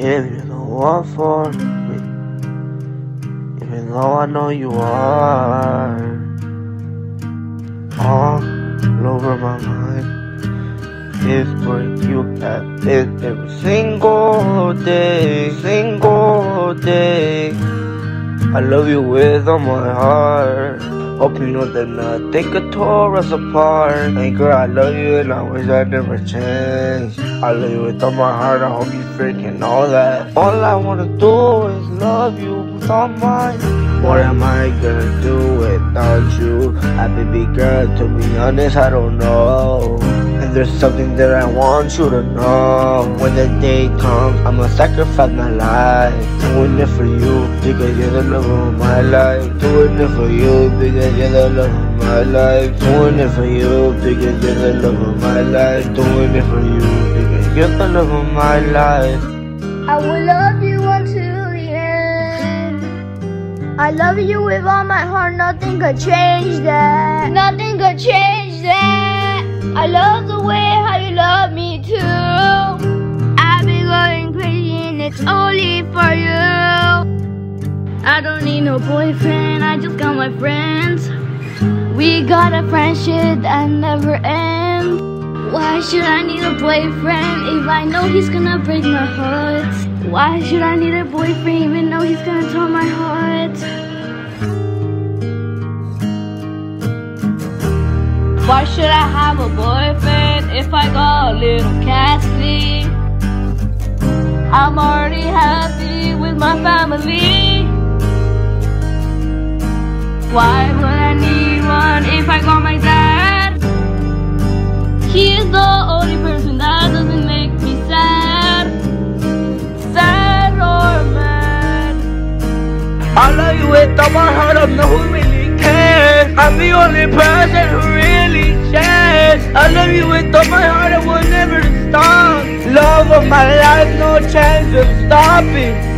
if you're the one for me. Even though I know you are all over my mind. Is where you have been every single day, I love you with all my heart. Hope you know that nothing could tear us apart. Hey girl, I love you and I wish I'd never change. I love you with all my heart, I hope you freaking know that. All I wanna do is love you with all my. What am I gonna do without you? Baby girl, to be honest, I don't know. And there's something that I want you to know. When the day comes, I'ma sacrifice my life. Doing it for you, because you're the love of my life. Doing it for you, because you're the love of my life. Doing it for you, because you're the love of my life. Doing it for you, because you're the love of my life. I will love you until the end. I love you with all my heart, nothing could change that. Nothing could change that. I love the way how you love me too. I've been going crazy and it's only for you. I don't need no boyfriend, I just got my friends. We got a friendship that never ends. Why should I need a boyfriend if I know he's gonna break my heart? Why should I need a boyfriend even though he's gonna tear my heart? Why should I have a boyfriend if I got a little Cassidy? I'm already happy with my family. Why would I need one if I got my dad? He is the only person that doesn't make me sad. Sad or mad. I love you with all my heart, I'm the who really cares. I'm the only person who really cares. I love you with all my heart, I will never stop. Love of my life, no chance of stopping.